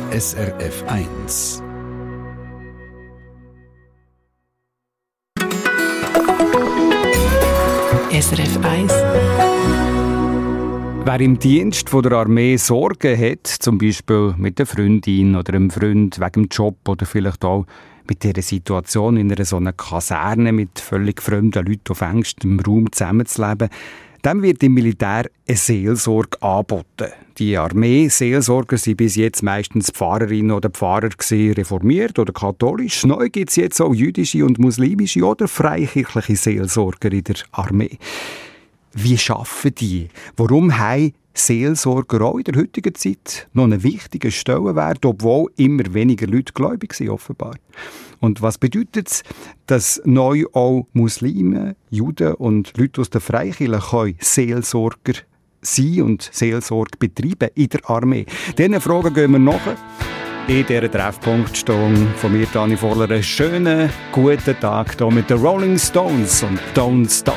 SRF 1. SRF 1. Wer im Dienst von der Armee Sorgen hat, zum Beispiel mit der Freundin oder einem Freund wegen dem Job oder vielleicht auch mit dieser Situation in einer so einer Kaserne mit völlig fremden Leuten auf engstem Raum zusammenzuleben, dem wird im Militär eine Seelsorge angeboten. Die Armee-Seelsorger sind bis jetzt meistens Pfarrerinnen oder Pfarrer gewesen, reformiert oder katholisch. Neu gibt es jetzt auch jüdische und muslimische oder freikirchliche Seelsorger in der Armee. Wie arbeiten die? Warum haben Seelsorger auch in der heutigen Zeit noch einen wichtigen Stellenwert, obwohl immer weniger Leute gläubig sind, offenbar? Und was bedeutet es, dass neu auch Muslime, Juden und Leute aus der Freikirche Seelsorger sein und Seelsorge betreiben in der Armee? Diesen Fragen gehen wir nach. In dieser Treffpunktstunde von mir, Dani Vorler, einen schönen, guten Tag hier mit den Rolling Stones und Don't Stop.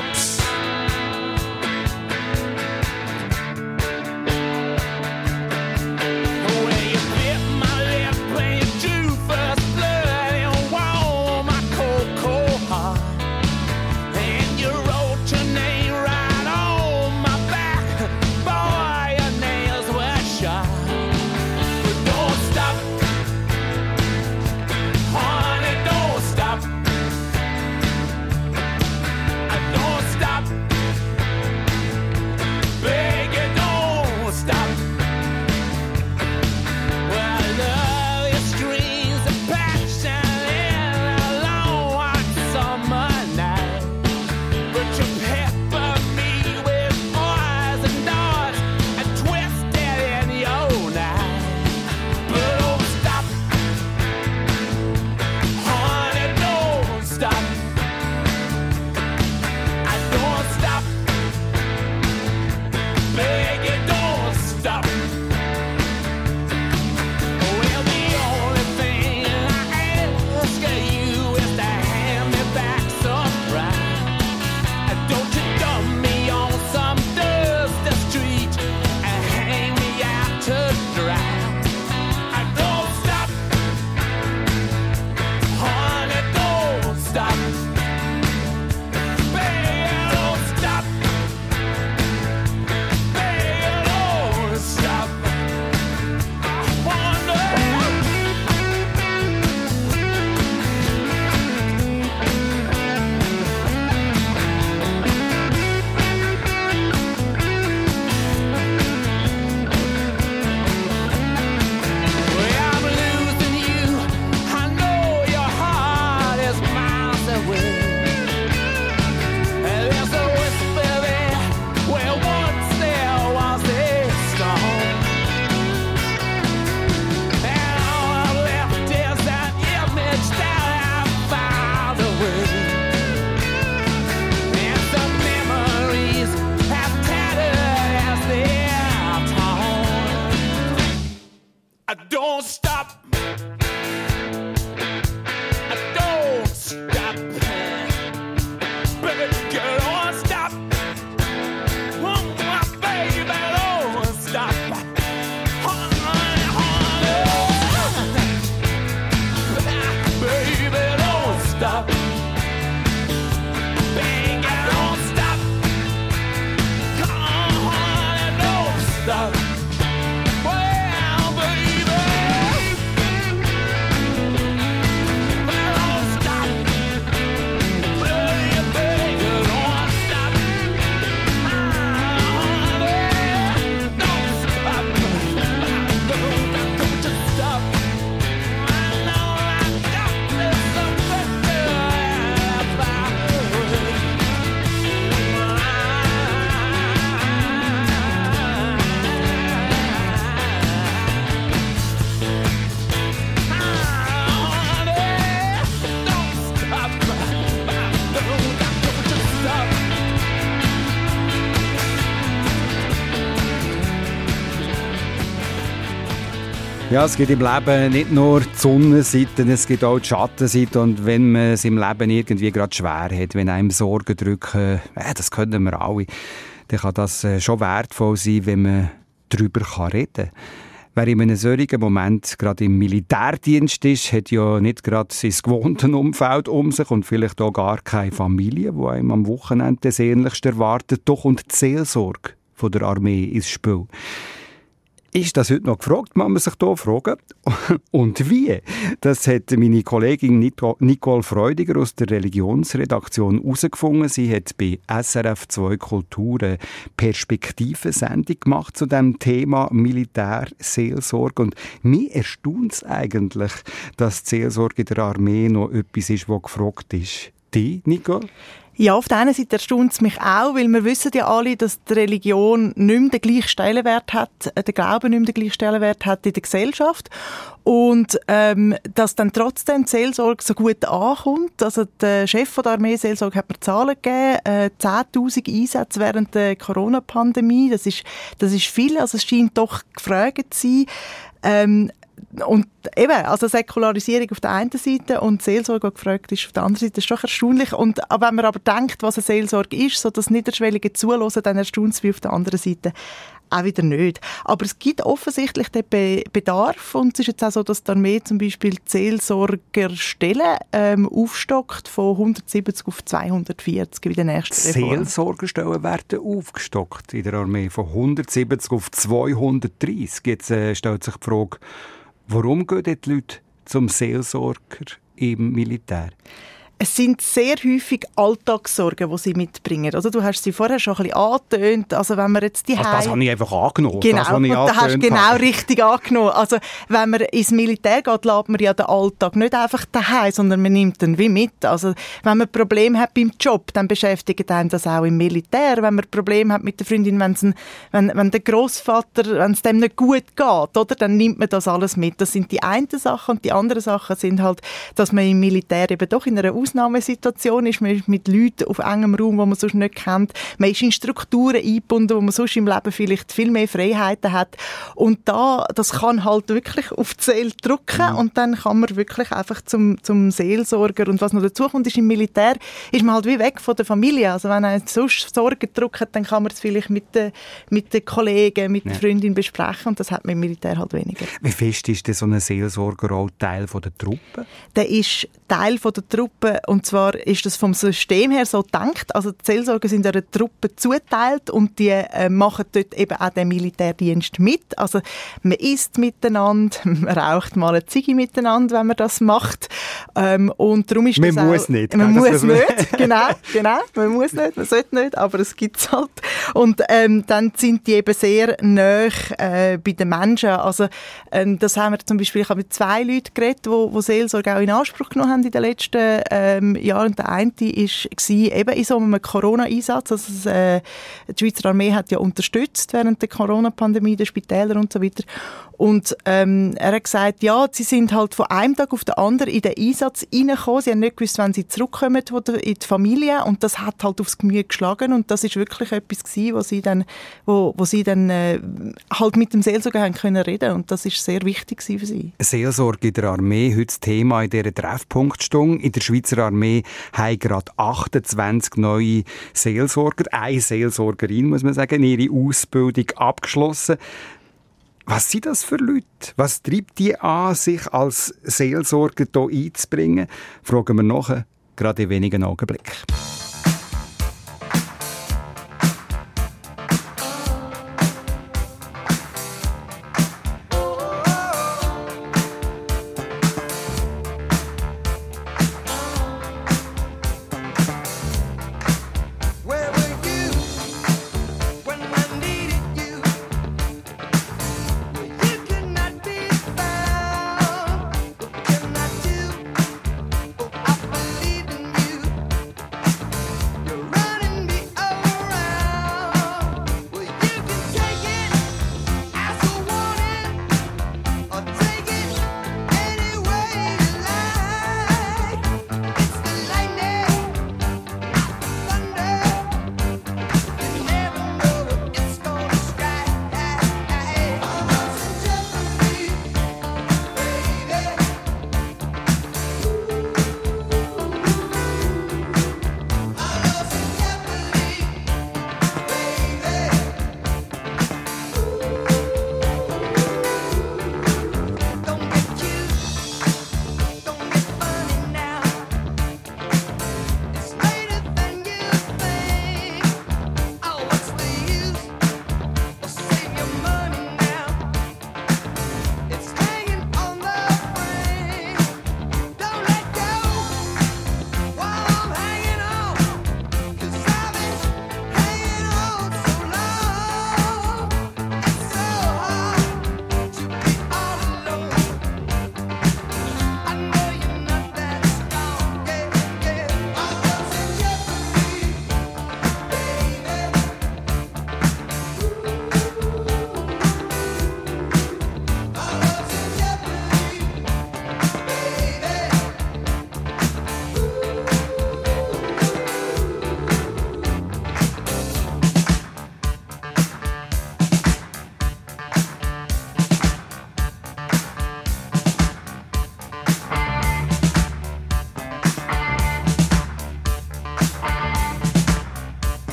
Ja, es gibt im Leben nicht nur die Sonnenseite, es gibt auch die Schattenseite. Und wenn man es im Leben irgendwie gerade schwer hat, wenn einem Sorgen drücken, das können wir alle, dann kann das schon wertvoll sein, wenn man darüber reden kann. Wer in einem solchen Moment gerade im Militärdienst ist, hat ja nicht gerade sein gewohntes Umfeld um sich und vielleicht auch gar keine Familie, die einem am Wochenende sehnlichst erwartet. Doch und die Seelsorge von der Armee ins Spiel. Ist das heute noch gefragt, muss man sich hier fragen. Und wie? Das hat meine Kollegin Nicole Freudiger aus der Religionsredaktion herausgefunden. Sie hat bei SRF 2 Kultur eine Perspektivensendung gemacht zu dem Thema Militärseelsorge. Und mich erstaunt es eigentlich, dass die Seelsorge in der Armee noch etwas ist, was gefragt ist. Die, Nicole? Ja, auf der einen Seite erstaunt es mich auch, weil wir wissen ja alle, dass die Religion nicht mehr den gleichen Stellenwert hat, der Glaube nicht mehr den gleichen Stellenwert hat in der Gesellschaft. Und dass dann trotzdem die Seelsorge so gut ankommt. Also der Chef der Armee-Seelsorge hat mir Zahlen gegeben, 10'000 Einsätze während der Corona-Pandemie. Das ist viel, also es scheint doch gefragt zu sein. Und eben, also Säkularisierung auf der einen Seite und Seelsorge, die gefragt ist, auf der anderen Seite, ist doch erstaunlich. Und wenn man aber denkt, was eine Seelsorge ist, so das niederschwellige Zuhören, dann erstaunt es wie auf der anderen Seite auch wieder nicht. Aber es gibt offensichtlich den Bedarf und es ist jetzt auch so, dass die Armee zum Beispiel die Seelsorgerstellen aufstockt von 170 auf 240 in der nächsten Reform. Seelsorgerstellen werden aufgestockt in der Armee von 170 auf 230. Jetzt stellt sich die Frage, warum gehen die Leute zum Seelsorger im Militär? Es sind sehr häufig Alltagssorgen, die sie mitbringen. Also du hast sie vorher schon ein bisschen angetönt. Also wenn man jetzt das habe ich einfach angenommen. Genau, das hast du genau richtig angenommen. Also wenn man ins Militär geht, lässt man ja den Alltag nicht einfach daheim, sondern man nimmt ihn wie mit. Also wenn man Probleme hat beim Job, dann beschäftigt einen das auch im Militär. Wenn man Probleme hat mit der Freundin, wenn der Grossvater, wenn es dem nicht gut geht, oder, dann nimmt man das alles mit. Das sind die einen Sachen und die anderen Sachen sind halt, dass man im Militär eben doch in einer Ausnahmesituation ist. Man ist mit Leuten auf engem Raum, die man sonst nicht kennt. Man ist in Strukturen eingebunden, wo man sonst im Leben vielleicht viel mehr Freiheiten hat. Und das kann halt wirklich auf die Seele drücken und dann kann man wirklich einfach zum Seelsorger. Und was noch dazu kommt, ist im Militär ist man halt wie weg von der Familie. Also wenn einem sonst Sorgen drückt, dann kann man es vielleicht mit den Kollegen, mit der Freundin besprechen und das hat man im Militär halt weniger. Wie fest ist denn so ein Seelsorger auch Teil der Truppe? Der ist Teil der Truppe. Und zwar ist das vom System her so gedacht. Also die Seelsorger sind einer Truppe zugeteilt und die machen dort eben auch den Militärdienst mit. Also man isst miteinander, man raucht mal eine Ziege miteinander, wenn man das macht. Und darum ist man das muss auch, nicht. Man muss nicht, genau. Man muss nicht, man sollte nicht, aber es gibt es halt. Und dann sind die eben sehr nahe bei den Menschen. Also das haben wir zum Beispiel, ich habe mit 2 Leuten geredet, die Seelsorge auch in Anspruch genommen haben in den letzten Jahren. Und der eine war eben in so einem Corona-Einsatz. Also die Schweizer Armee hat ja unterstützt während der Corona-Pandemie, der Spitäler und so weiter. Und er hat gesagt, ja, sie sind halt von einem Tag auf den anderen in den Einsatz reingekommen. Sie haben nicht gewusst, wann sie zurückkommen in die Familie. Und das hat halt aufs Gemüt geschlagen. Und das ist wirklich etwas gewesen, wo sie dann halt mit dem Seelsorger haben können reden. Und das ist sehr wichtig für sie. Seelsorge in der Armee, heute das Thema in dieser Treffpunktstunde. In der Schweizer Armee haben gerade 28 neue Seelsorger, eine Seelsorgerin, muss man sagen, ihre Ausbildung abgeschlossen. Was sind das für Leute? Was treibt die an, sich als Seelsorger hier einzubringen? Fragen wir nachher, gerade in wenigen Augenblicken.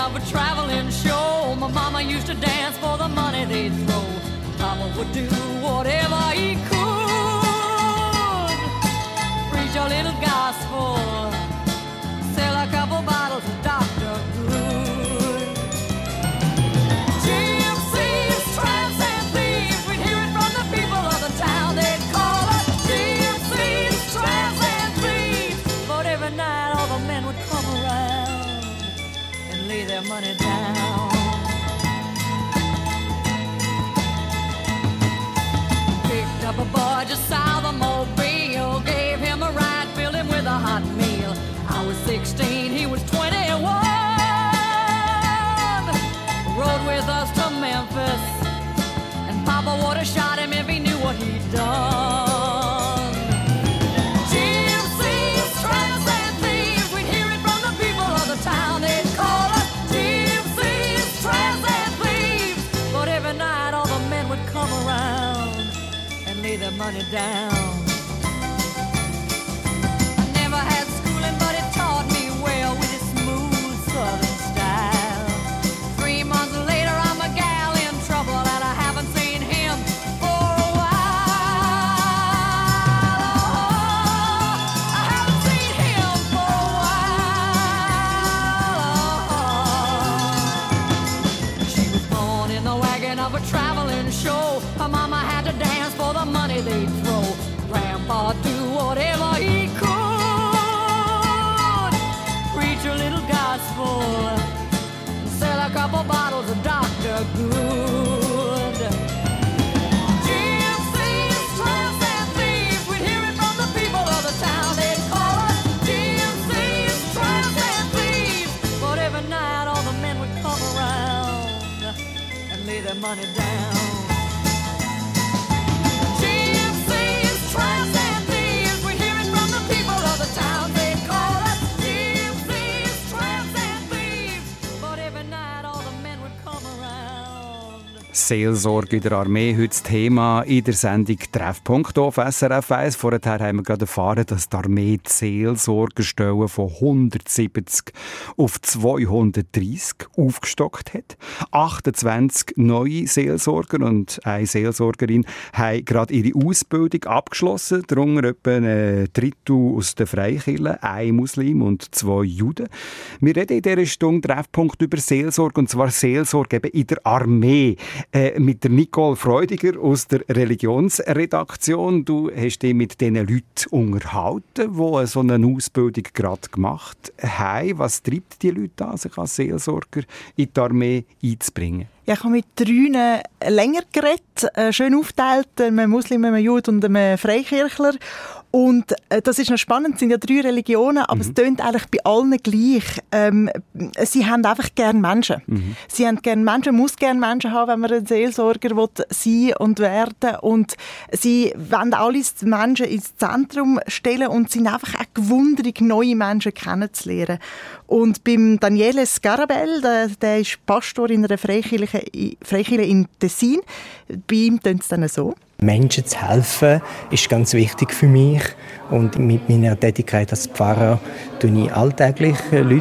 of a traveling show. My mama used to dance for the money they'd throw. Papa would do whatever he could. Preach a little gospel, sell a couple bottles of Dr. Good. Gypsies, tramps and thieves, we'd hear it from the people of the town. They'd call us gypsies, tramps and thieves. But every night all the men would come around and lay their money down. Picked up a boy just south of Mobile, gave him a ride, filled him with a hot meal. I was 16, he was 21. Rode with us to Memphis, and Papa would have shot him if he knew what he'd done. Gypsies, tramps and thieves, we'd hear it from the people of the town. They'd call us gypsies, tramps and thieves. But every night all the men would come around and lay their money down. I never had schooling, but it taught me well with its smooth southern style. 3 months later, I'm a gal in trouble, and I haven't seen him for a while. Oh, I haven't seen him for a while. She was born in the wagon of a traveling show. Her mama had to dance for the money they'd throw. Grandpa do whatever he could. Preach a little gospel, sell a couple bottles of Dr. Good. Gypsies, tramps and thieves, we'd hear it from the people of the town. They'd call us gypsies, tramps and thieves. But every night all the men would come around and lay their money down. Gypsies, tramps and thieves, we'd hear it from the people of the town. They'd call us gypsies, tramps and thieves. But every night all the men would come around. Seelsorge in der Armee, heute das Thema in der Sendung «Treffpunkt» auf SRF 1. Vorher haben wir gerade erfahren, dass die Armee die Seelsorgerstellen von 170 auf 230 aufgestockt hat. 28 neue Seelsorger und eine Seelsorgerin haben gerade ihre Ausbildung abgeschlossen. Darunter etwa ein Drittel aus den Freikirchen, ein Muslim und 2 Juden. Wir reden in dieser Stunde «Treffpunkt» über Seelsorge, und zwar Seelsorge eben in der Armee. Mit der Nicole Freudiger aus der Religionsredaktion. Du hast dich mit diesen Leuten unterhalten, die so eine Ausbildung gerade gemacht haben. Was treibt die Leute an, sich als Seelsorger in die Armee einzubringen? Ja, ich habe mit 3 länger geredet, schön aufgeteilt, einem Muslim, einem Jude und einem Freikirchler. Und das ist noch spannend, es sind ja 3 Religionen, aber es tönt eigentlich bei allen gleich. Sie haben einfach gerne Menschen. Sie haben gerne Menschen, muss gerne Menschen haben, wenn man ein Seelsorger sein und werden. Und sie wollen alle die Menschen ins Zentrum stellen und sind einfach auch gewundert, neue Menschen kennenzulernen. Und beim Daniele Scarabel, der ist Pastor in einer Freikirche in Tessin, bei ihm tönt es dann so. Menschen zu helfen ist ganz wichtig für mich. Und mit meiner Tätigkeit als Pfarrer begleite ich alltäglich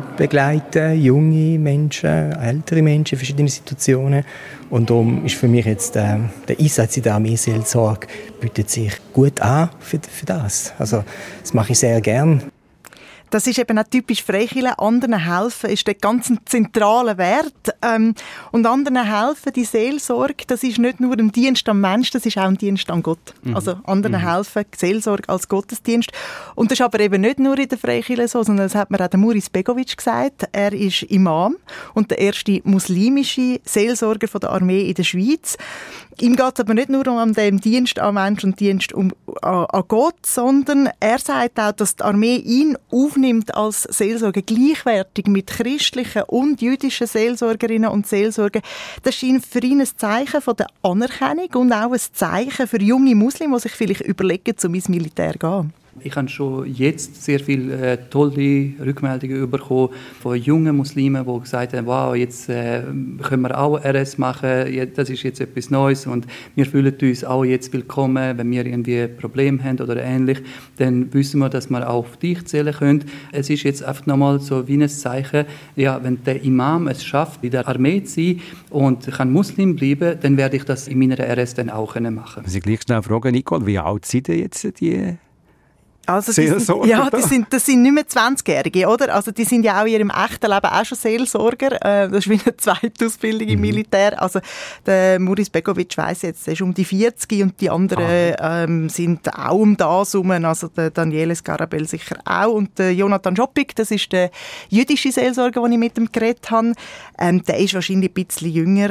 Leute, junge Menschen, ältere Menschen in verschiedenen Situationen. Und darum ist für mich jetzt der Einsatz in der Armeeseelsorge bietet sich gut an für das. Also das mache ich sehr gern. Das ist eben auch typisch Freikirche. Anderen helfen ist der ganz zentrale Wert. Und anderen helfen, die Seelsorge, das ist nicht nur ein Dienst am Mensch, das ist auch ein Dienst an Gott. Also anderen helfen, Seelsorge als Gottesdienst. Und das ist aber eben nicht nur in der Freikirche so, sondern das hat mir auch der Muris Begovic gesagt. Er ist Imam und der erste muslimische Seelsorger von der Armee in der Schweiz. Ihm geht es aber nicht nur um den Dienst an Mensch und Dienst an Gott, sondern er sagt auch, dass die Armee ihn aufnimmt als Seelsorger gleichwertig mit christlichen und jüdischen Seelsorgerinnen und Seelsorgern. Das scheint für ihn ein Zeichen von der Anerkennung und auch ein Zeichen für junge Muslime, die sich vielleicht überlegen, zum ins Militär zu gehen. Ich habe schon jetzt sehr viele tolle Rückmeldungen bekommen von jungen Muslimen, die gesagt haben, wow, jetzt können wir auch RS machen, das ist jetzt etwas Neues und wir fühlen uns auch jetzt willkommen, wenn wir irgendwie ein Problem haben oder ähnlich, dann wissen wir, dass wir auch auf dich zählen können. Es ist jetzt einfach nochmal so wie ein Zeichen, ja, wenn der Imam es schafft, in der Armee zu sein und kann Muslim bleiben, dann werde ich das in meiner RS dann auch machen. Muss ich gleich schnell fragen, Nicole, wie alt sind denn jetzt die Also Seelsorger? Das sind nicht mehr 20-Jährige, oder? Also die sind ja auch in ihrem echten Leben auch schon Seelsorger. Das ist wie eine zweite Ausbildung im Militär. Also der Muris Begovic weiss jetzt, er ist um die 40 und die anderen sind auch um das herum. Also der Daniele Scarabell sicher auch. Und der Jonathan Joppik, das ist der jüdische Seelsorger, den ich mit ihm geredet habe. Der ist wahrscheinlich ein bisschen jünger.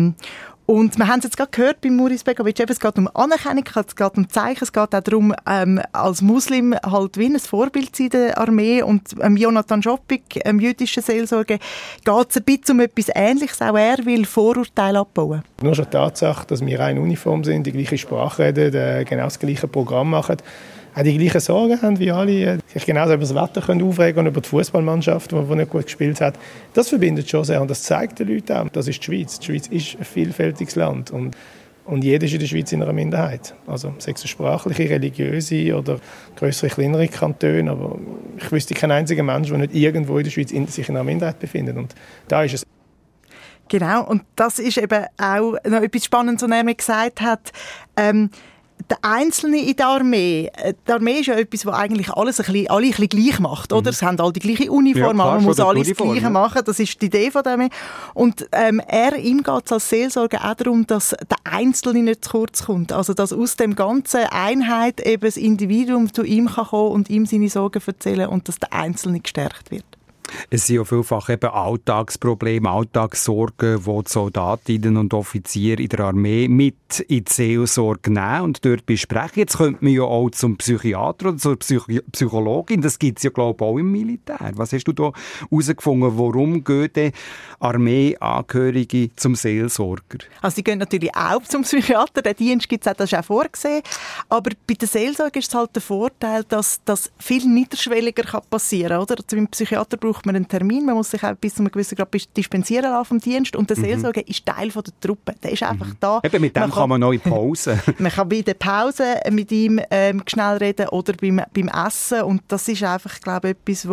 Und wir haben es jetzt gerade gehört bei Muris Begovic, es geht um Anerkennung, es geht um Zeichen, es geht auch darum, als Muslim halt wie ein Vorbild in der Armee. Und Jonathan Joppik, jüdischer Seelsorger, geht es ein bisschen um etwas Ähnliches. Auch er will Vorurteile abbauen. Nur schon die Tatsache, dass wir in Uniform sind, die gleiche Sprache reden, genau das gleiche Programm machen, auch die gleichen Sorgen haben wie alle, sich genauso über das Wetter aufregen und über die Fußballmannschaft, die nicht gut gespielt hat. Das verbindet schon sehr und das zeigt den Leuten auch, das ist die Schweiz. Die Schweiz ist ein vielfältiges Land und jeder ist in der Schweiz in einer Minderheit. Also sei es sprachliche, religiöse oder grössere, kleinere Kantone, aber ich wüsste keinen einzigen Menschen, der nicht irgendwo in der Schweiz sich in einer Minderheit befindet und da ist es. Genau, und das ist eben auch noch etwas Spannendes, was er mir gesagt hat. Der Einzelne in der Armee ist ja etwas, was eigentlich alle ein bisschen gleich macht, oder? Es haben alle die gleiche Uniform, man muss alles das Gleiche machen, das ist die Idee von der Armee. Und ihm geht es als Seelsorger auch darum, dass der Einzelne nicht zu kurz kommt. Also, dass aus dem ganzen Einheit eben das Individuum zu ihm kann kommen und ihm seine Sorgen erzählen und dass der Einzelne gestärkt wird. Es sind ja vielfach eben Alltagsprobleme, Alltagssorgen, die die Soldatinnen und Offiziere in der Armee mit in die Seelsorge nehmen und dort besprechen. Jetzt könnte man ja auch zum Psychiater oder zur Psychologin, das gibt es ja, glaube ich, auch im Militär. Was hast du da herausgefunden? Warum gehen denn Armeeangehörige zum Seelsorger? Also sie gehen natürlich auch zum Psychiater, den Dienst gibt es auch, das ist auch vorgesehen. Aber bei der Seelsorge ist es halt der Vorteil, dass das viel niederschwelliger passieren kann. Oder? Beim Psychiater braucht man einen Termin, man muss sich auch bis zu einem gewissen Grad dispensieren lassen vom Dienst und der Seelsorger ist Teil von der Truppe. Der ist einfach da. Eben, mit dem kann man noch in Pause. Man kann bei der Pause mit ihm schnell reden oder beim Essen und das ist einfach, glaube ich, etwas,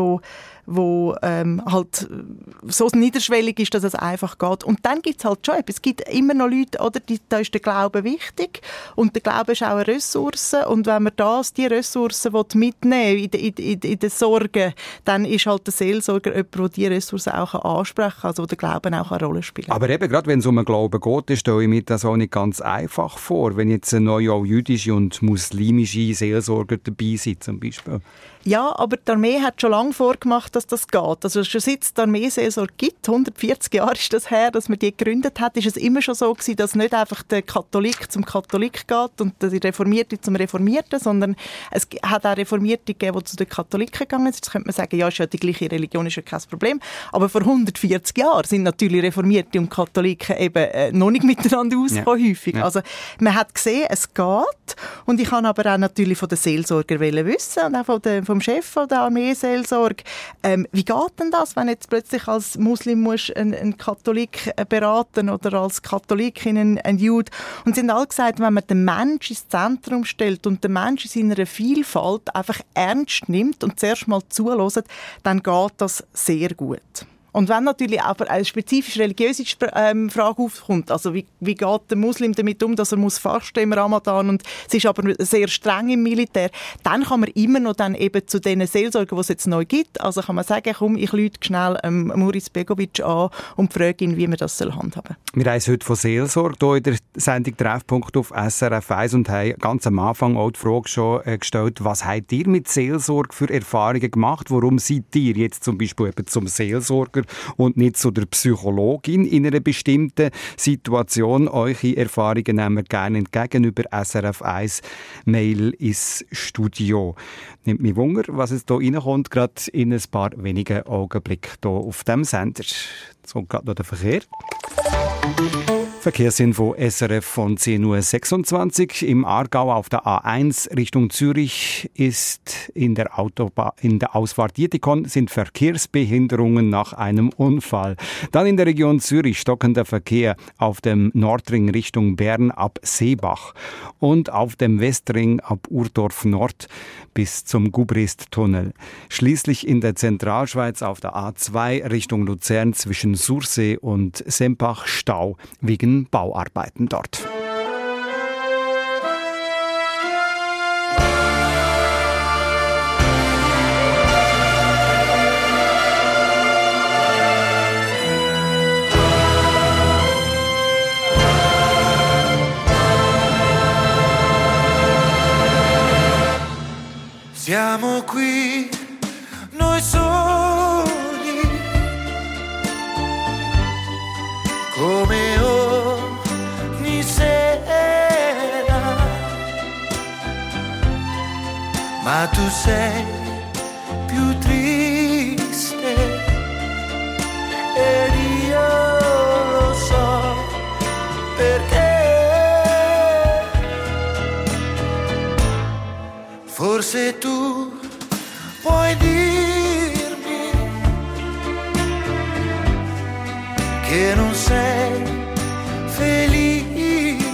wo halt so niederschwellig ist, dass es einfach geht. Und dann gibt es halt schon etwas. Es gibt immer noch Leute, oder, da ist der Glaube wichtig und der Glaube ist auch eine Ressource und wenn man die Ressourcen mitnehmen in den Sorgen, dann ist halt der Seelsorger jemand, der diese Ressourcen auch ansprechen kann, also wo der Glaube auch eine Rolle spielt. Aber eben, gerade wenn es um den Glauben geht, stelle ich mir das auch nicht ganz einfach vor, wenn jetzt neu auch jüdische und muslimische Seelsorger dabei sind zum Beispiel. Ja, aber die Armee hat schon lange vorgemacht, dass das geht. Also schon seit es die Armeeseelsorge gibt, 140 Jahre ist das her, dass man die gegründet hat, ist es immer schon so gewesen, dass nicht einfach der Katholik zum Katholik geht und der Reformierte zum Reformierten, sondern es hat auch Reformierte gegeben, die zu den Katholiken gegangen sind. Jetzt könnte man sagen, ja, ist ja die gleiche Religion, ist ja kein Problem. Aber vor 140 Jahren sind natürlich Reformierte und Katholiken eben noch nicht miteinander ausgekommen, häufig. Ja. Also man hat gesehen, es geht. Und ich kann aber auch natürlich von den Seelsorgern wissen und auch vom Chef von der Armeeseelsorge, wie geht denn das, wenn jetzt plötzlich als Muslim musst einen Katholik beraten oder als Katholikin einen Jude? Und sie haben alle gesagt, wenn man den Menschen ins Zentrum stellt und den Menschen in seiner Vielfalt einfach ernst nimmt und zuerst mal zuhört, dann geht das sehr gut. Und wenn natürlich aber eine spezifisch religiöse Frage aufkommt, also wie geht der Muslim damit um, dass er muss fasten im Ramadan und es ist aber sehr streng im Militär, dann kann man immer noch dann eben zu den Seelsorgern, die es jetzt neu gibt, also kann man sagen, komm, ich rufe schnell Muris Begovic an und frage ihn, wie man das handhaben soll. Wir haben heute von Seelsorge hier in der Sendung «Treffpunkt» auf SRF 1 und haben ganz am Anfang auch die Frage schon gestellt, was habt ihr mit Seelsorge für Erfahrungen gemacht? Warum seid ihr jetzt zum Beispiel eben zum Seelsorger und nicht zu der Psychologin in einer bestimmten Situation? Eure Erfahrungen nehmen wir gerne entgegen über SRF 1 Mail ins Studio. Nimmt mich Wunder, was es hier reinkommt, gerade in ein paar wenigen Augenblicken hier auf dem Sender. So, gerade noch der Verkehr. Verkehrsinfo SRF von 10.26 Uhr. Im Aargau auf der A1 Richtung Zürich ist in der Ausfahrt Dietikon sind Verkehrsbehinderungen nach einem Unfall. Dann in der Region Zürich stockender Verkehr auf dem Nordring Richtung Bern ab Seebach und auf dem Westring ab Urdorf Nord bis zum Gubrist-Tunnel. Schließlich in der Zentralschweiz auf der A2 Richtung Luzern zwischen Sursee und Sempach Stau wegen Bauarbeiten dort. Siamo qui, noi soli, come ogni sera, ma tu sei più triste ed io lo so perché. Forse tu puoi dirmi che non sei felice,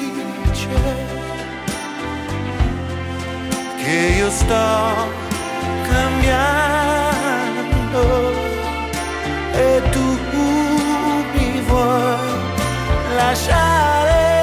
che io sto cambiando e tu mi vuoi lasciare.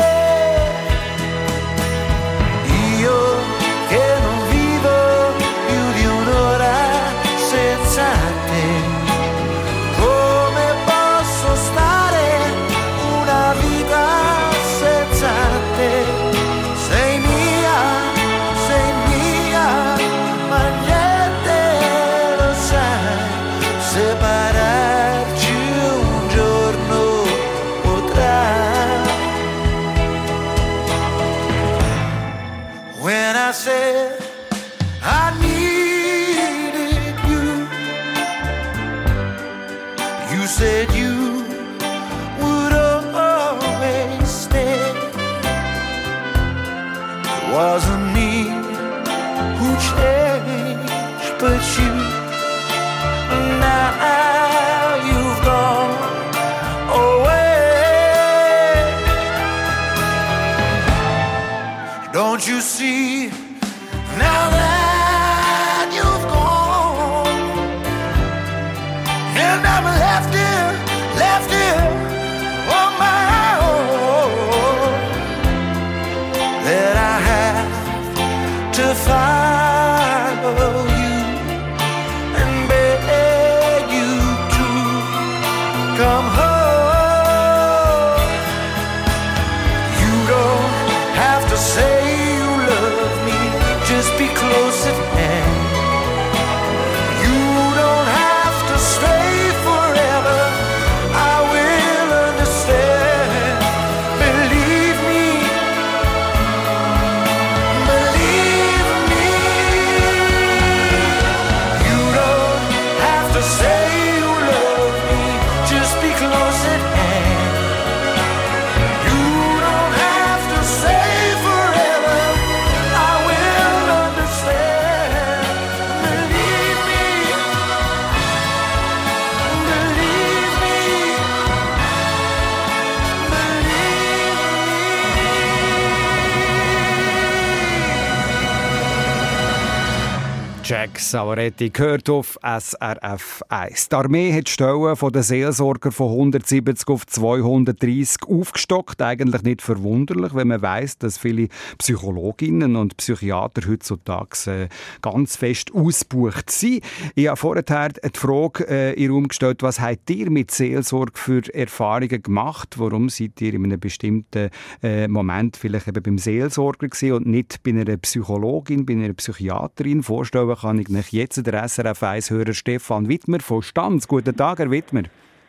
Wasn't me who changed, but you. Now you've gone away. Don't you see? Now that you've gone, and I'm left here on my own. That I to follow you and beg you to come home. You don't have to say you love me, just be close at hand. You don't have to stay forever, I will understand. Believe me. Jack Saueretti gehört auf SRF 1. Die Armee hat die Stellen der Seelsorger von 170 auf 230 aufgestockt. Eigentlich nicht verwunderlich, wenn man weiss, dass viele Psychologinnen und Psychiater heutzutage ganz fest ausgebucht sind. Ich habe vorher die Frage in den Raum gestellt, was habt ihr mit Seelsorge für Erfahrungen gemacht? Warum seid ihr in einem bestimmten Moment vielleicht eben beim Seelsorger gewesen und nicht bei einer Psychologin, bei einer Psychiaterin? Vorstellen kann ich jetzt der SRF 1-Hörer Stefan Wittmer von Stanz. Guten Tag, Herr Wittmer.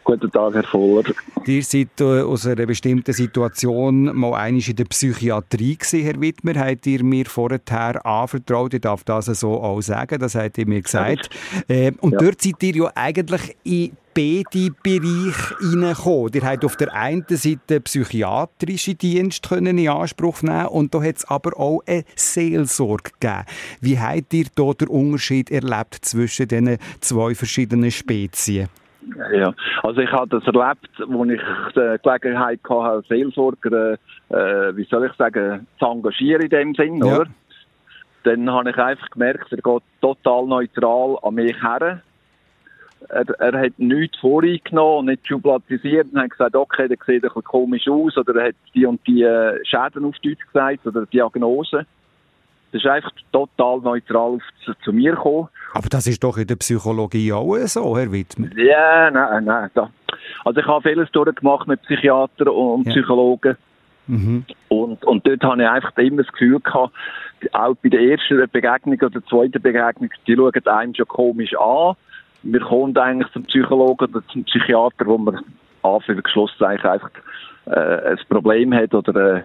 Guten Tag, Herr Voller. Ihr seid aus einer bestimmten Situation mal einmal in der Psychiatrie gewesen, Herr Widmer, habt ihr mir vorher anvertraut. Ich darf das so auch sagen, das habt ihr mir gesagt. Dort seid ihr ja eigentlich in beide Bereiche hineingekommen. Ihr habt auf der einen Seite psychiatrische Dienste in Anspruch nehmen und da hat es aber auch eine Seelsorge gegeben. Wie habt ihr da den Unterschied erlebt zwischen diesen zwei verschiedenen Spezien? Ja, also ich habe das erlebt, als ich die Gelegenheit hatte, als Seelsorger, wie soll ich sagen, zu engagieren in dem Sinn, oder? Dann habe ich einfach gemerkt, er geht total neutral an mich her. Er hat nichts voreingenommen, nicht schubladisiert und hat gesagt, okay, der sieht ein bisschen komisch aus, oder er hat die und die Schäden auf Deutsch gesagt, oder Diagnose. Das ist einfach total neutral zu mir gekommen. Aber das ist doch in der Psychologie auch so, Herr Widmer. Ja, nein. Also ich habe vieles durchgemacht mit Psychiatern und Psychologen. Mhm. Und dort habe ich einfach immer das Gefühl gehabt, auch bei der ersten Begegnung oder der zweiten Begegnung, die schauen einem schon komisch an. Wir kommen eigentlich zum Psychologen oder zum Psychiater, wo man für Geschlusszeichen einfach ein Problem hat oder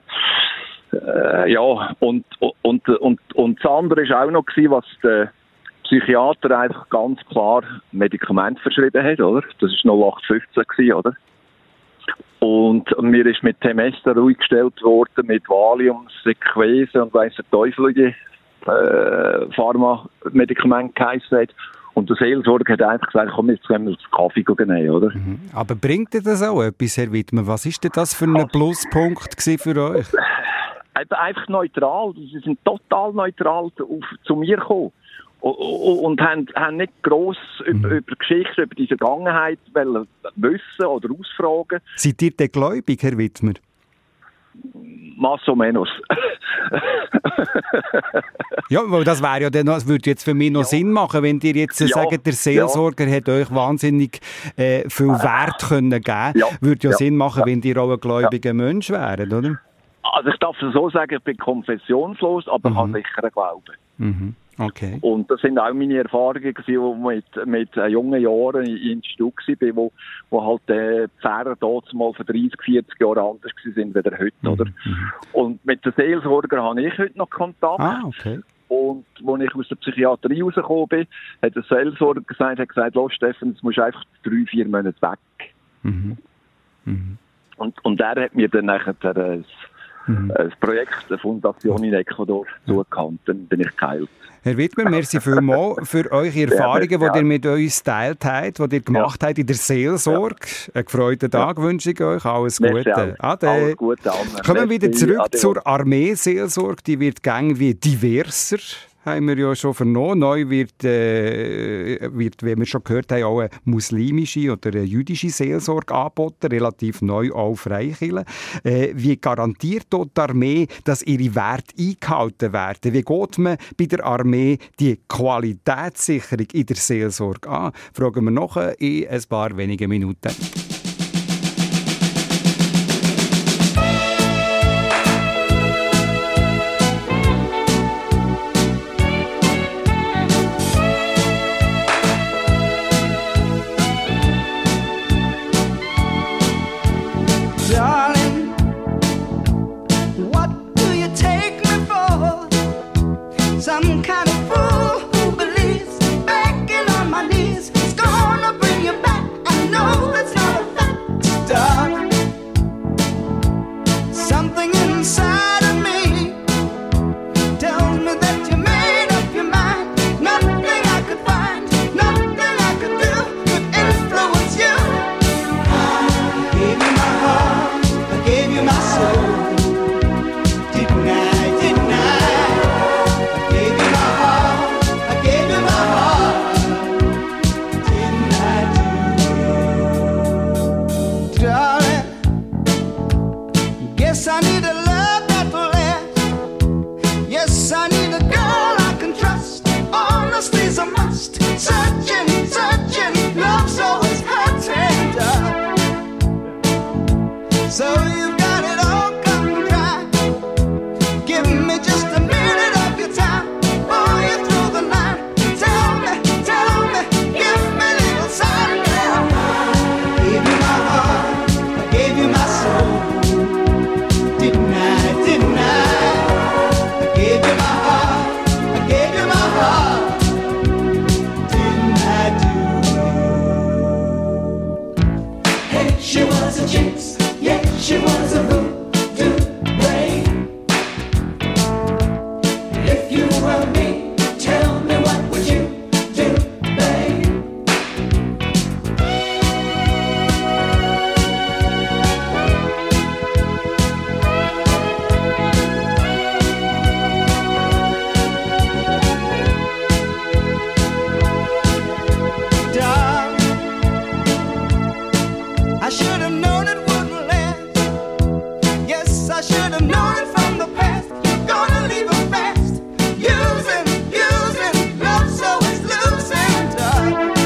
und das andere war auch noch, was der Psychiater einfach ganz klar Medikamente verschrieben hat, oder? Das war 0815, oder? Und mir ist mit Temesta ruhig gestellt worden, mit Valium, Sequese und weiss der Teufel, die Pharma-Medikamente geheissen hat. Und der Seelsorger hat einfach gesagt, komm, jetzt können wir Kaffee nehmen, oder? Mhm. Aber bringt dir das auch etwas, Herr Widmer? Was ist denn das für ein Pluspunkt für euch? Einfach neutral. Sie sind total neutral zu mir gekommen. Und haben nicht gross über Geschichte, über die Vergangenheit wissen oder ausfragen. Seid ihr denn gläubig, Herr Widmer? Más o menos. Ja, weil das wäre ja dann, das würde jetzt für mich noch Sinn machen, wenn ihr jetzt sagt, der Seelsorger hat euch wahnsinnig viel Wert können geben. Würde ja Sinn machen, wenn ihr auch ein gläubiger Mensch wären, oder? Also ich darf so sagen, ich bin konfessionslos, aber habe sicher einen Glauben. Mhm. Okay. Und das sind auch meine Erfahrungen, die mit jungen Jahren in Institut war, wo halt die Pfarrer dort mal vor 30, 40 Jahren anders waren als heute, oder? Und mit den Seelsorger habe ich heute noch Kontakt. Okay. Und als ich aus der Psychiatrie rausgekommen bin, hat der Seelsorger gesagt, los Steffen, jetzt musst du einfach 3-4 Monate weg. Und er hat mir dann nachher ein Projekt, eine Fundation in Ecuador zugekannt. Dann bin ich geheilt. Herr Widmer, merci vielmals für eure Erfahrungen, die ihr mit uns geteilt habt, die ihr gemacht habt in der Seelsorge. Einen gefreuten Tag wünsche ich euch. Alles Gute. Ade. Alles Gute. Kommen wir wieder zurück zur Armeeseelsorge. Die wird wie diverser. Haben wir ja schon vernommen. Neu wird, wie wir schon gehört haben, auch eine muslimische oder eine jüdische Seelsorge angeboten, relativ neu auch Freikirchen. Wie garantiert dort die Armee, dass ihre Werte eingehalten werden? Wie geht man bei der Armee die Qualitätssicherung in der Seelsorge an? Fragen wir noch in ein paar wenigen Minuten. It's gonna bring you back. I know that's not she was a jinx. Yeah, she was a voodoo brain. If you were me, tell me what would you do, babe? Darling, I should have known it wouldn't last. Yes, I should have known it from the past. You're gonna leave a fast. Using, love so it's losing, darling.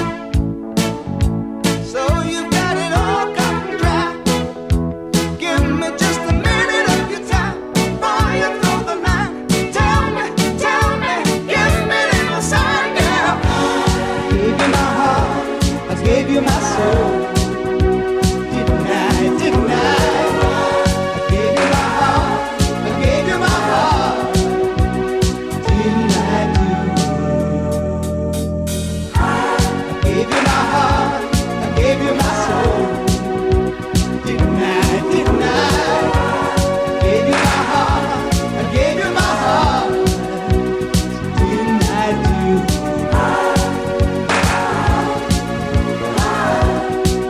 So you got it all cut and dry. Give me just a minute of your time before you throw the line. Tell me, give me a little sign, girl. I gave you my heart, I gave you my soul. Didn't I? I gave you my heart, I gave you my heart. Didn't I do? I gave you my heart, I gave you my soul. Didn't I? I gave you my heart, I gave you my heart. Didn't I do?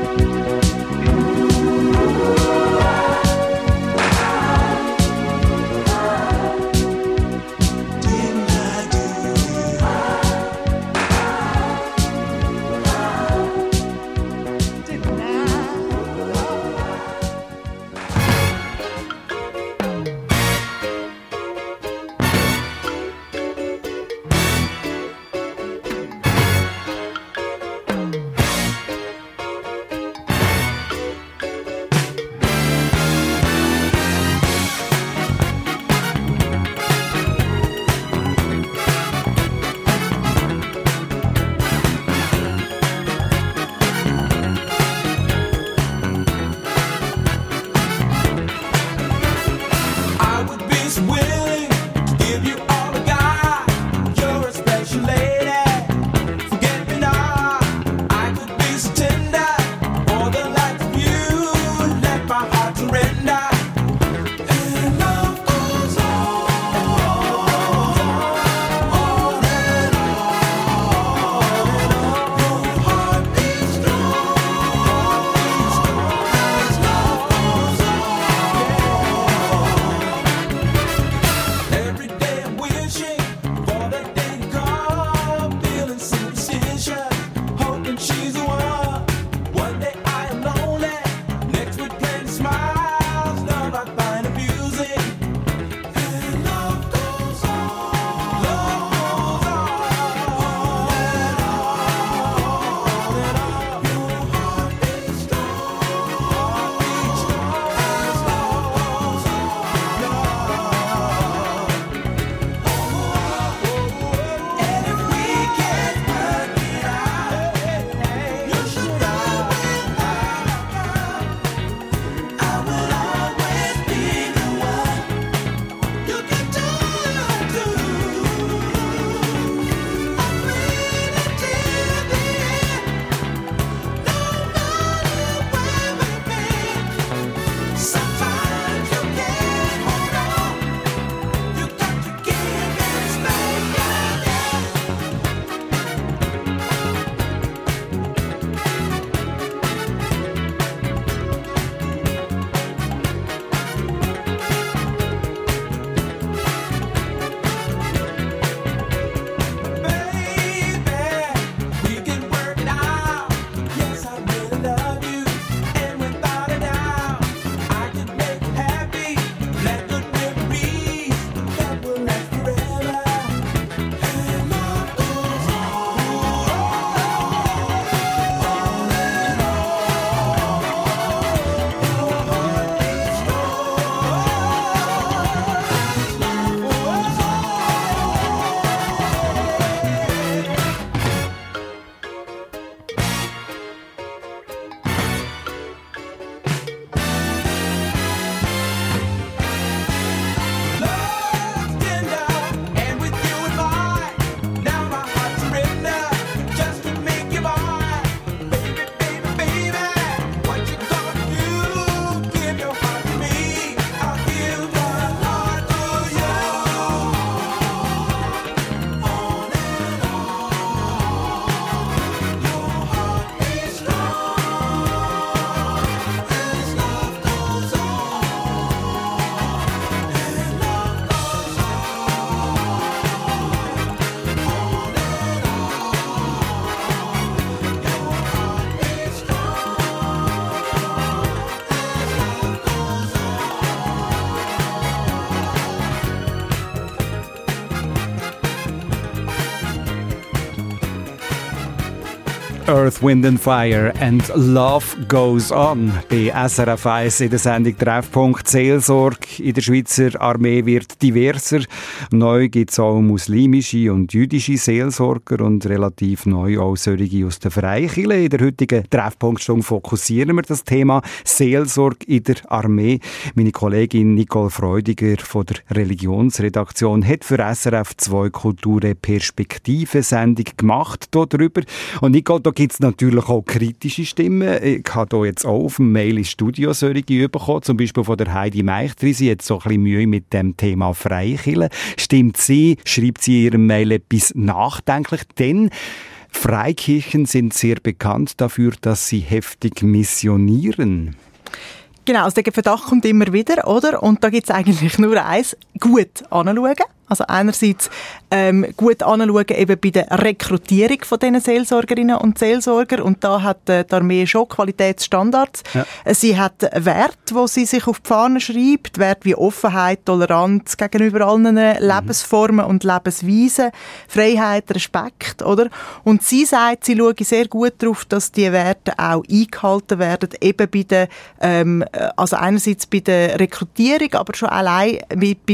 Earth, Wind and Fire and Love Goes On. Bei SRF 1 in der Sendung Treffpunkt Seelsorge in der Schweizer Armee wird diverser. Neu gibt es auch muslimische und jüdische Seelsorger und relativ neu auch solche aus der Freikirche. In der heutigen Treffpunktstunde fokussieren wir das Thema Seelsorge in der Armee. Meine Kollegin Nicole Freudiger von der Religionsredaktion hat für SRF 2 Kultur eine Perspektive-Sendung gemacht darüber. Und Nicole, da gibt es natürlich auch kritische Stimmen. Ich habe hier jetzt auch auf dem Mail ins Studio solche bekommen, zum Beispiel von der Heidi Meichtri. Sie hat so ein bisschen Mühe mit dem Thema Freikirche. Stimmt sie, schreibt sie in ihrem Mail etwas nachdenklich, denn Freikirchen sind sehr bekannt dafür, dass sie heftig missionieren. Genau, also der Verdacht kommt immer wieder, oder? Und da gibt es eigentlich nur eins, gut anschauen. Also einerseits gut anschauen eben bei der Rekrutierung von diesen Seelsorgerinnen und Seelsorger. Und da hat die Armee schon Qualitätsstandards. Ja. Sie hat Werte, die sie sich auf die Fahne schreibt. Werte wie Offenheit, Toleranz gegenüber allen Lebensformen und Lebensweisen, Freiheit, Respekt, oder? Und sie sagt, sie schaue sehr gut darauf, dass die Werte auch eingehalten werden, eben bei der, also einerseits bei der Rekrutierung, aber schon allein bei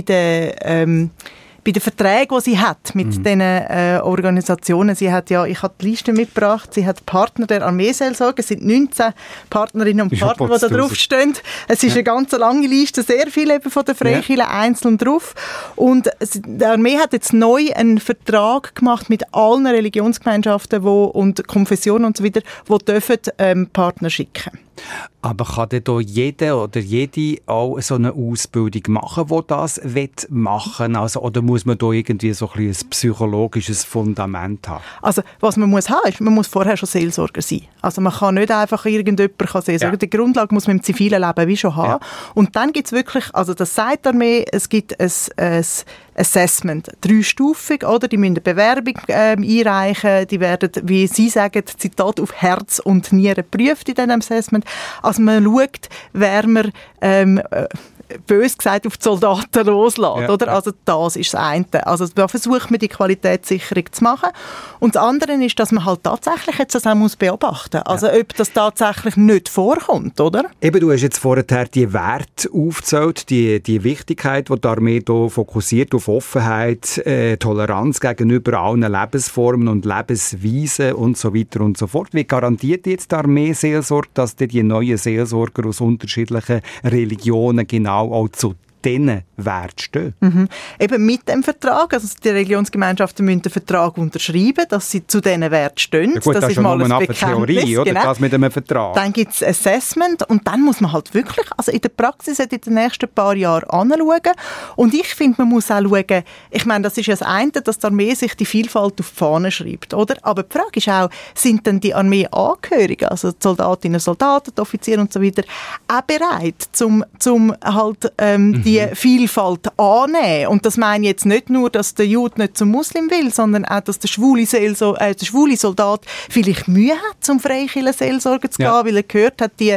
den Verträgen, die sie hat mit diesen Organisationen. Sie hat ja, ich habe die Liste mitgebracht, sie hat Partner der Armeeseelsorge, es sind 19 Partnerinnen und Partner, die da draufstehen. Es ist eine ganz lange Liste, sehr viele eben von den Freikirchen einzeln drauf. Und die Armee hat jetzt neu einen Vertrag gemacht mit allen Religionsgemeinschaften und Konfessionen und so weiter, die dürfen Partner schicken. Aber kann denn da jeder oder jede auch so eine Ausbildung machen, die das machen will? Also, oder muss man da irgendwie so ein psychologisches Fundament haben? Also, was man muss haben, ist, man muss vorher schon Seelsorger sein. Also, man kann nicht einfach irgendjemand Seelsorger. Ja. Die Grundlage muss man im zivilen Leben wie schon haben. Ja. Und dann gibt es wirklich, also das sagt die Armee, es gibt ein Assessment, 3-stufig, oder? Die müssen eine Bewerbung einreichen, die werden, wie Sie sagen, Zitat, auf Herz und Nieren geprüft in diesem Assessment. Also man schaut, wer man bös gesagt auf die Soldaten loslässt, ja, oder? Ja. Also das ist das eine. Also da versucht man die Qualitätssicherung zu machen. Und das andere ist, dass man halt tatsächlich jetzt das auch beobachten muss. Also ob das tatsächlich nicht vorkommt, oder? Eben, du hast jetzt vorher die Werte aufgezählt, die Wichtigkeit, die die Armee hier fokussiert auf Offenheit, Toleranz gegenüber allen Lebensformen und Lebensweisen und so weiter und so fort. Wie garantiert jetzt die Armee Seelsorge, dass die neuen Seelsorger aus unterschiedlichen Religionen genau auch zu diesen Wert stehen? Eben mit dem Vertrag, also die Religionsgemeinschaften müssen den Vertrag unterschreiben, dass sie zu diesen Werten stehen. Ja gut, das ist mal ein Theorie, oder? Genau. Das mit einem Vertrag. Dann gibt es Assessment und dann muss man halt wirklich, also in der Praxis in den nächsten paar Jahren anschauen. Und ich finde, man muss auch schauen, ich meine, das ist ja das eine, dass die Armee sich die Vielfalt auf die Fahne schreibt, oder? Aber die Frage ist auch, sind denn die Armeeangehörigen, also die Soldatinnen, Soldaten, die Offiziere und so weiter, auch bereit, zum halt die Vielfalt annehmen. Und das meine ich jetzt nicht nur, dass der Jude nicht zum Muslim will, sondern auch, dass der schwule Soldat vielleicht Mühe hat, zum Freikirchen-Seelsorger zu gehen, weil er gehört hat, die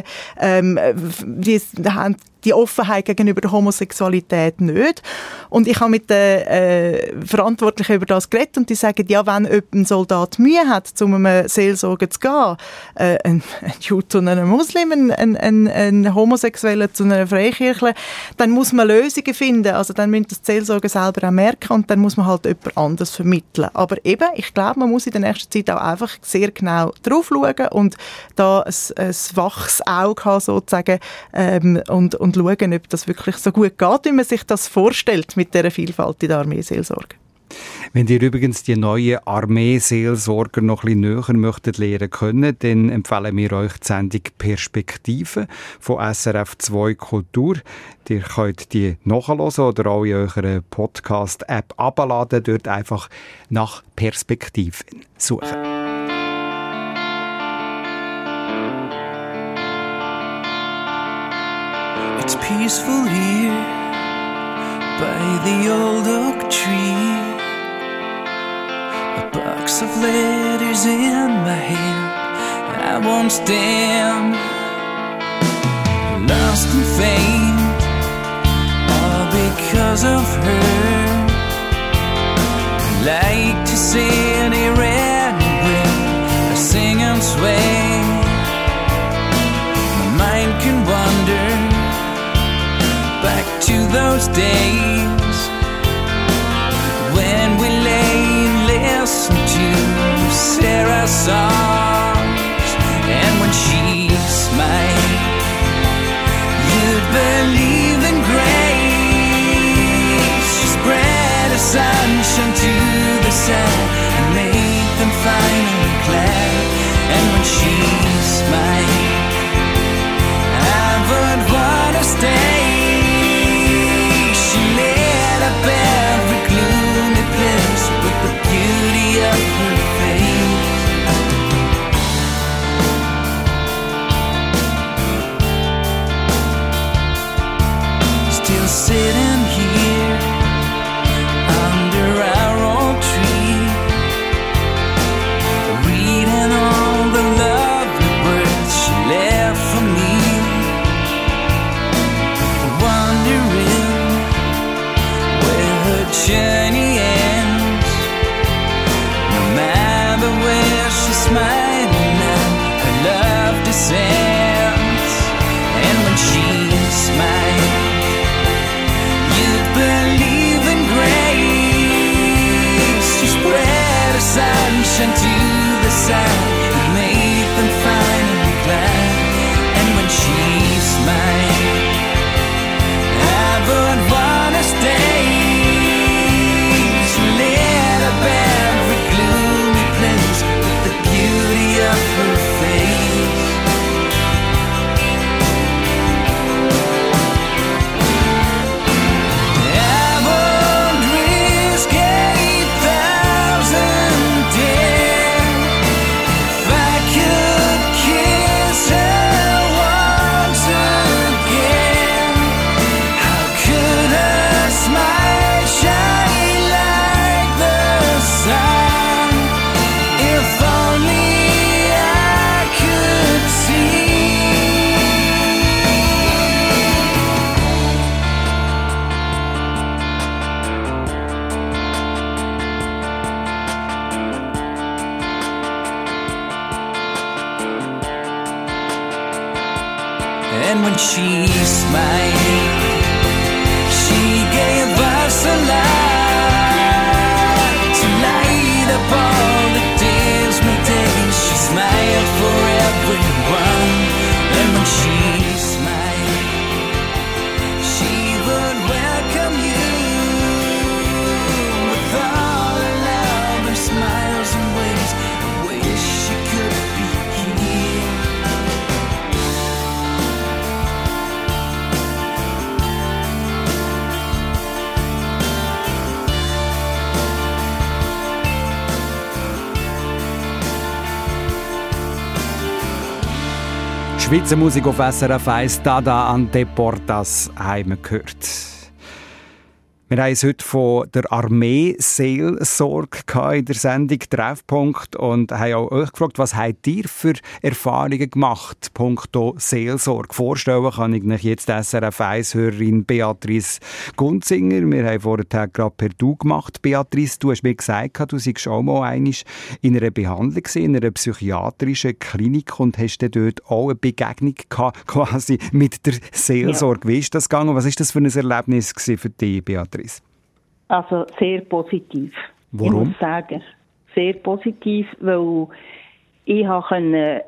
haben die Offenheit gegenüber der Homosexualität nicht. Und ich habe mit den Verantwortlichen über das geredet und die sagen, ja, wenn ein Soldat Mühe hat, zu einem Seelsorger zu gehen, ein Jude zu einem Muslim, ein Homosexueller zu einer Freikirche, dann muss man Lösungen finden. Also dann müssen das die Seelsorger selber auch merken und dann muss man halt jemand anderes vermitteln. Aber eben, ich glaube, man muss in der nächsten Zeit auch einfach sehr genau drauf schauen und da ein waches Auge haben, sozusagen, und schauen, ob das wirklich so gut geht, wie man sich das vorstellt mit dieser Vielfalt in der Armeeseelsorge. Wenn ihr übrigens die neuen Armeeseelsorger noch ein bisschen näher möchtet lernen können, dann empfehlen wir euch die Sendung Perspektive von SRF 2 Kultur. Ihr könnt die nachhören oder auch in eurer Podcast-App abladen, dort einfach nach Perspektiven suchen. It's peaceful here by the old oak tree. A box of letters in my hand. I won't stand lost and faint, all because of her. I like to sit here anywhere, sing and days when we lay and listen to Sarah's songs, and when she smiled, you'd believe in grace. She spread her sunshine to the sun and made them finally glad. And when she smiled, I would wanna stay. She lit up every gloomy place with the beauty of her face. Still sitting here under our old tree, reading all the lovely words she left for me, wondering where her journey ends. No matter where she's smiling and her love descends. And when she smiled, you'd believe in grace. She spread her sunshine to the sun and made them finally glad. And when she smiled, I would wanna stay. She lit up every gloomy place with the beauty of her face. I won't risk 8,000 dead if I could kiss her once again. How could her smile shine like the sun if only I could see? And when she smiled, she gave us a light to light up all the dismal days. She smiled for everyone. And when she smiled, she would welcome you with all her love and smiles and ways. I wish she could be here. Schweizer Musik auf SRF 1, Dada Ante Portas, haben wir gehört. Wir haben es heute von der Armee-Seelsorge in der Sendung Treffpunkt und haben auch euch gefragt, was habt ihr für Erfahrungen gemacht, punkto Seelsorge. Vorstellen kann ich euch jetzt SRF 1-Hörerin Beatrice Gunzinger. Wir haben vorher gerade per Du gemacht. Beatrice, du hast mir gesagt, du seist auch mal einmal in einer Behandlung gewesen, in einer psychiatrischen Klinik und hast dann dort auch eine Begegnung gehabt, quasi mit der Seelsorge. Ja. Wie ist das gegangen? Was ist das für ein Erlebnis für dich, Beatrice? Also sehr positiv. Warum? Ich muss sagen, sehr positiv, weil ich konnte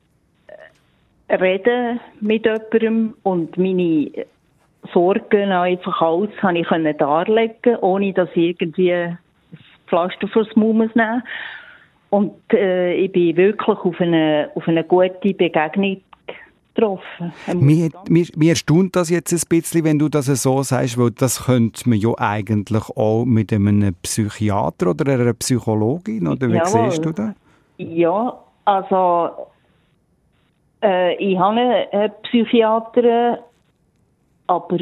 reden mit jemandem und meine Sorgen einfach alles konnte ich darlegen, ohne dass ich irgendwie ein Pflaster vors Maul nehmen muss. Und ich bin wirklich auf eine gute Begegnung getroffen. Mir erstaunt das jetzt ein bisschen, wenn du das so sagst, weil das könnte man ja eigentlich auch mit einem Psychiater oder einer Psychologin, oder wie siehst du das? Ja, also ich habe eine Psychiaterin, aber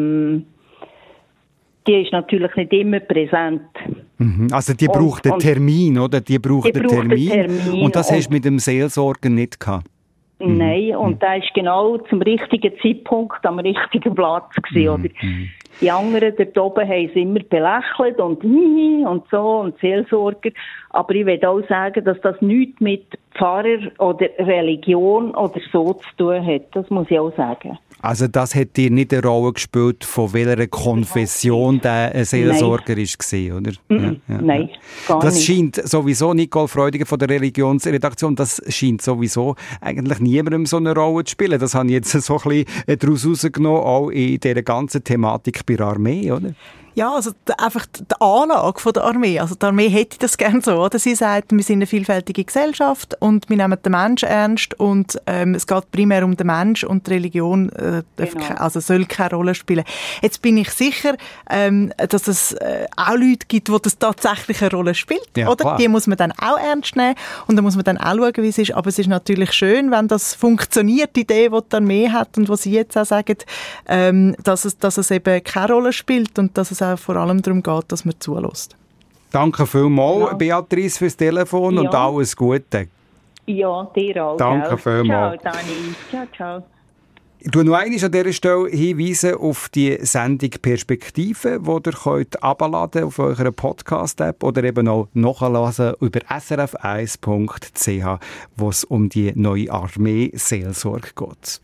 die ist natürlich nicht immer präsent. Also die braucht einen Termin, oder? Die braucht einen Termin. Und das hast du mit dem Seelsorger nicht gehabt? Nein, und da ist genau zum richtigen Zeitpunkt am richtigen Platz gewesen, oder? Die anderen dort oben haben sie immer belächelt und so und Seelsorger. Aber ich will auch sagen, dass das nichts mit Pfarrer oder Religion oder so zu tun hat. Das muss ich auch sagen. Also das hat dir nicht eine Rolle gespielt, von welcher Konfession der Seelsorger war, oder? Nein, gar nicht. Das scheint sowieso, Nicole Freudiger von der Religionsredaktion, das scheint sowieso eigentlich niemandem so eine Rolle zu spielen. Das habe ich jetzt so ein bisschen daraus herausgenommen, auch in dieser ganzen Thematik bei der Armee, oder? Ja, also einfach die Anlage von der Armee. Also die Armee hätte das gerne so, oder? Sie sagt, wir sind eine vielfältige Gesellschaft und wir nehmen den Menschen ernst und es geht primär um den Menschen und die Religion soll keine Rolle spielen. Jetzt bin ich sicher, dass es auch Leute gibt, wo das tatsächlich eine Rolle spielt, oder? Klar. Die muss man dann auch ernst nehmen und dann muss man dann auch schauen, wie es ist. Aber es ist natürlich schön, wenn das funktioniert, die Idee, die die Armee hat und was Sie jetzt auch sagen, dass es eben keine Rolle spielt und dass es auch vor allem darum geht, dass man zulässt. Danke vielmals, Beatrice, fürs Telefon und alles Gute. Ja, dir auch. Danke vielmals. Ciao, Dani. Ciao. Ich weise noch einmal an dieser Stelle hinweisen auf die Sendung Perspektive, die ihr könnt abladen auf eurer Podcast-App oder eben auch nachlesen über srf1.ch, wo es um die neue Armee-Seelsorge geht.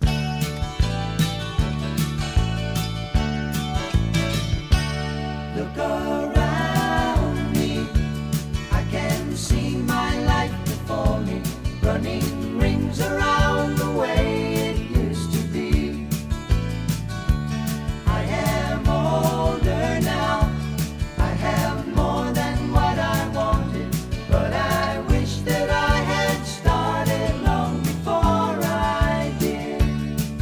Look around me, I can see my life before me, running rings around the way it used to be. I am older now, I have more than what I wanted, but I wish that I had started long before I did.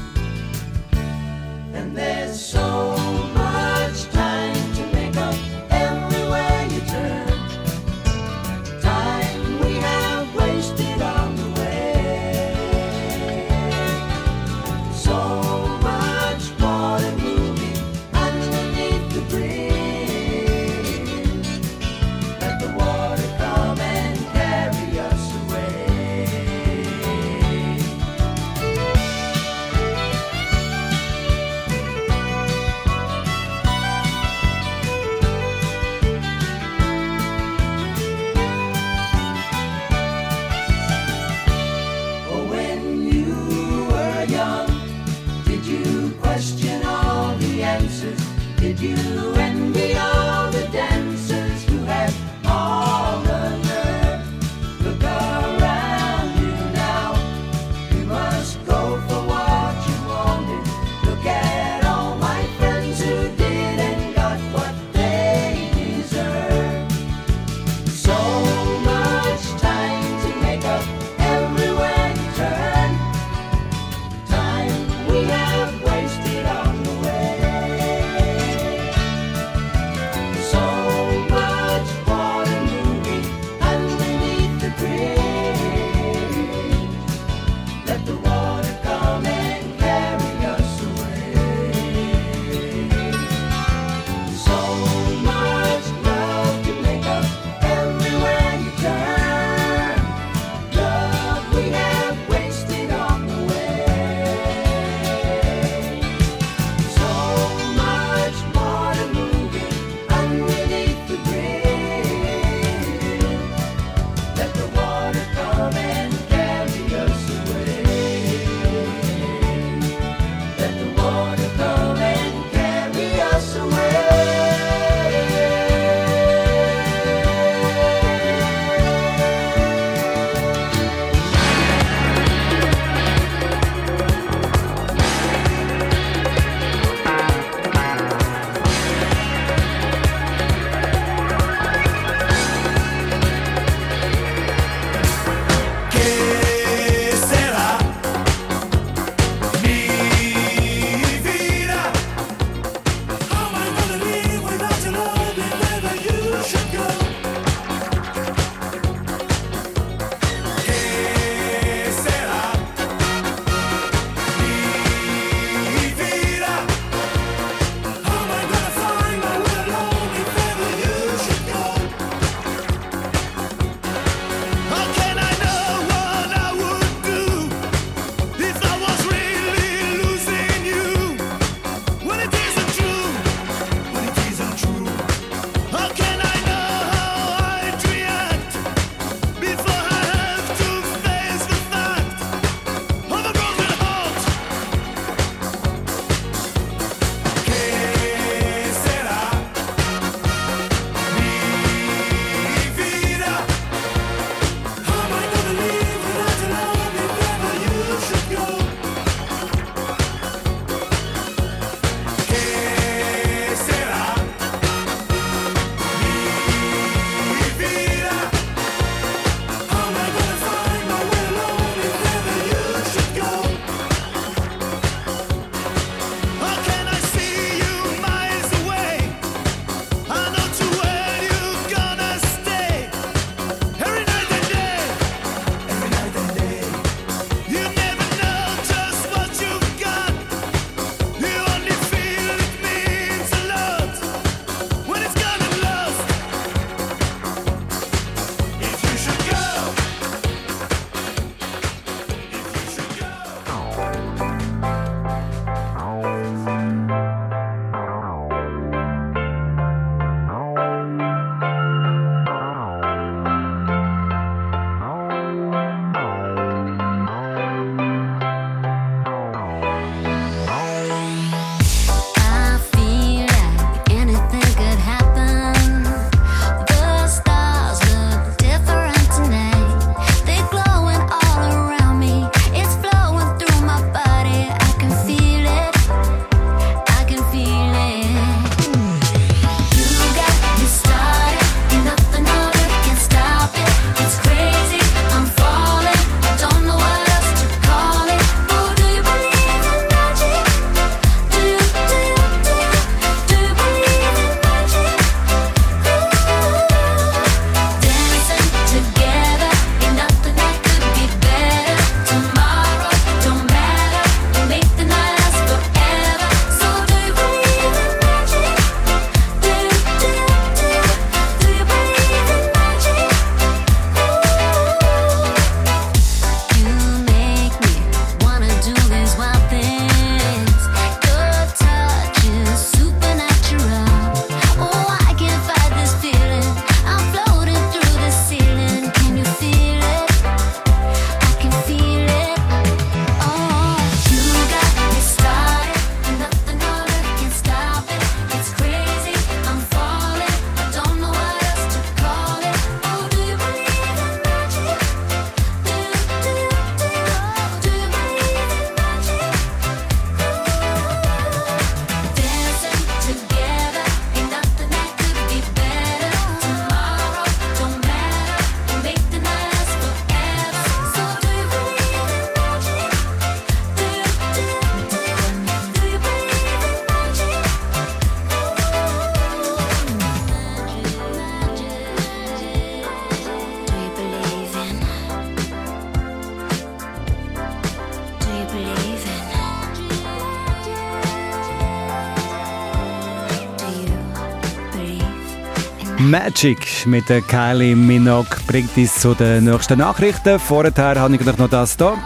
Magic mit der Kylie Minogue bringt uns zu den nächsten Nachrichten. Vorher habe ich noch das hier.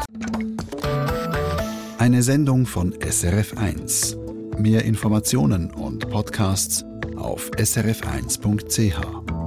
Eine Sendung von SRF1. Mehr Informationen und Podcasts auf srf1.ch.